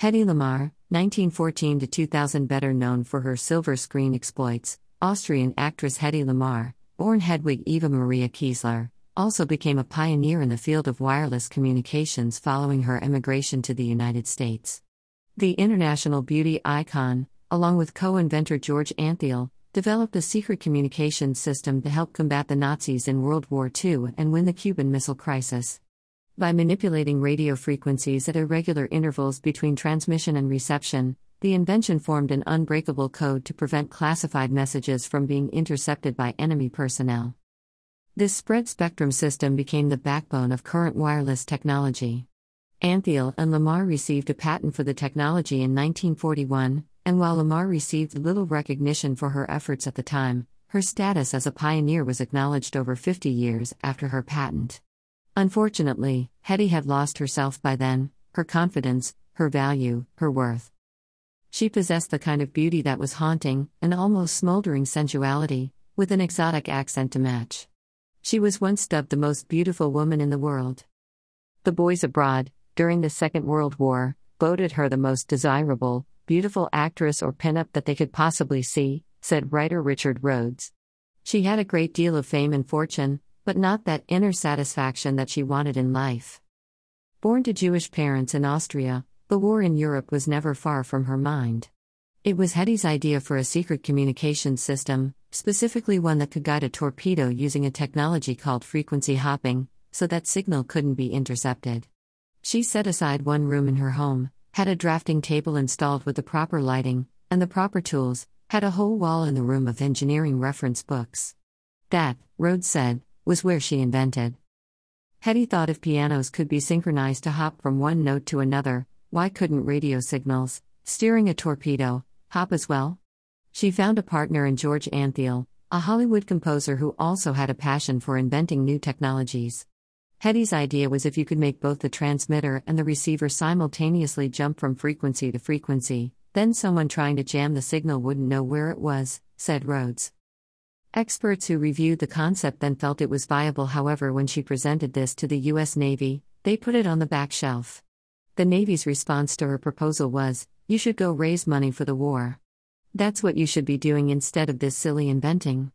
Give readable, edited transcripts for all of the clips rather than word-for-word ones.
Hedy Lamarr, 1914 to 2000, better known for her silver screen exploits, Austrian actress Hedy Lamarr, born Hedwig Eva Maria Kiesler, also became a pioneer in the field of wireless communications following her emigration to the United States. The international beauty icon, along with co-inventor George Antheil, developed a secret communications system to help combat the Nazis in World War II and win the Cuban Missile Crisis. By manipulating radio frequencies at irregular intervals between transmission and reception, the invention formed an unbreakable code to prevent classified messages from being intercepted by enemy personnel. This spread-spectrum system became the backbone of current wireless technology. Antheil and Lamarr received a patent for the technology in 1941, and while Lamarr received little recognition for her efforts at the time, her status as a pioneer was acknowledged over 50 years after her patent. Unfortunately, Hedy had lost herself by then, her confidence, her value, her worth. She possessed the kind of beauty that was haunting, an almost smoldering sensuality, with an exotic accent to match. She was once dubbed the most beautiful woman in the world. The boys abroad, during the Second World War, voted her the most desirable, beautiful actress or pinup that they could possibly see, said writer Richard Rhodes. She had a great deal of fame and fortune, but not that inner satisfaction that she wanted in life. Born to Jewish parents in Austria, the war in Europe was never far from her mind. It was Hedy's idea for a secret communications system, specifically one that could guide a torpedo using a technology called frequency hopping, so that signal couldn't be intercepted. She set aside one room in her home, had a drafting table installed with the proper lighting, and the proper tools, had a whole wall in the room of engineering reference books. That, Rhodes said, was where she invented. Hedy thought if pianos could be synchronized to hop from one note to another, why couldn't radio signals, steering a torpedo, hop as well? She found a partner in George Antheil, a Hollywood composer who also had a passion for inventing new technologies. Hedy's idea was if you could make both the transmitter and the receiver simultaneously jump from frequency to frequency, then someone trying to jam the signal wouldn't know where it was, said Rhodes. Experts who reviewed the concept then felt it was viable. However, when she presented this to the U.S. Navy, they put it on the back shelf. The Navy's response to her proposal was, "You should go raise money for the war. That's what you should be doing instead of this silly inventing."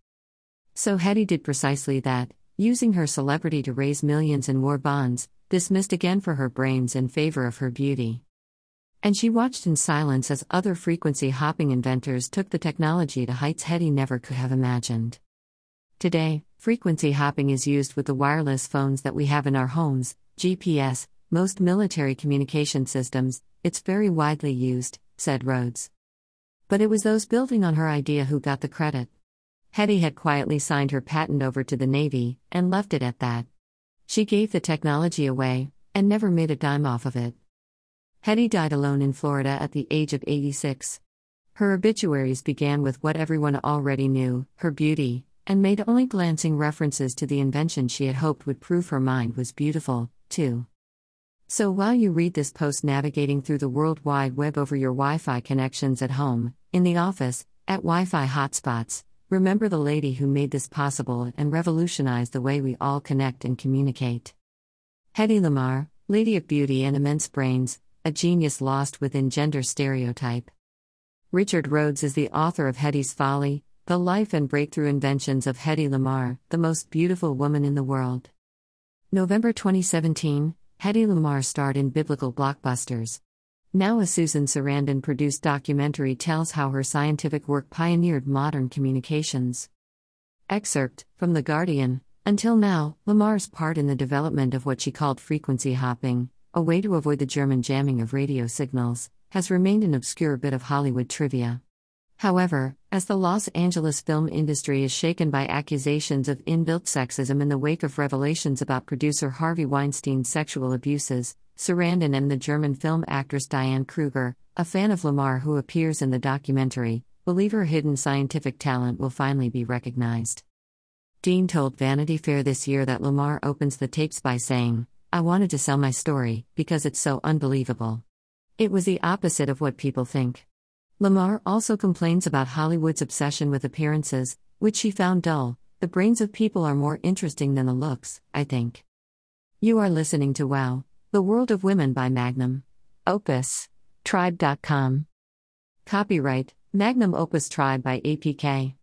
So Hedy did precisely that, using her celebrity to raise millions in war bonds, dismissed again for her brains in favor of her beauty. And she watched in silence as other frequency-hopping inventors took the technology to heights Hedy never could have imagined. Today, frequency hopping is used with the wireless phones that we have in our homes, GPS, most military communication systems. It's very widely used, said Rhodes. But it was those building on her idea who got the credit. Hedy had quietly signed her patent over to the Navy, and left it at that. She gave the technology away, and never made a dime off of it. Hedy died alone in Florida at the age of 86. Her obituaries began with what everyone already knew, her beauty, and made only glancing references to the invention she had hoped would prove her mind was beautiful, too. So while you read this post navigating through the World Wide Web over your Wi-Fi connections at home, in the office, at Wi-Fi hotspots, remember the lady who made this possible and revolutionized the way we all connect and communicate. Hedy Lamarr, lady of beauty and immense brains, a genius lost within gender stereotype. Richard Rhodes is the author of Hedy's Folly, The Life and Breakthrough Inventions of Hedy Lamarr, the Most Beautiful Woman in the World. November 2017, Hedy Lamarr starred in biblical blockbusters. Now a Susan Sarandon-produced documentary tells how her scientific work pioneered modern communications. Excerpt, from The Guardian. Until now, Lamarr's part in the development of what she called frequency hopping, a way to avoid the German jamming of radio signals, has remained an obscure bit of Hollywood trivia. However, as the Los Angeles film industry is shaken by accusations of inbuilt sexism in the wake of revelations about producer Harvey Weinstein's sexual abuses, Sarandon and the German film actress Diane Kruger, a fan of Lamarr who appears in the documentary, believe her hidden scientific talent will finally be recognized. Dean told Vanity Fair this year that Lamarr opens the tapes by saying, "I wanted to sell my story because it's so unbelievable." It was the opposite of what people think. Lamarr also complains about Hollywood's obsession with appearances, which she found dull. The brains of people are more interesting than the looks, I think. You are listening to Wow, the World of Women by Magnum Opus. Tribe.com. Copyright Magnum Opus Tribe by APK.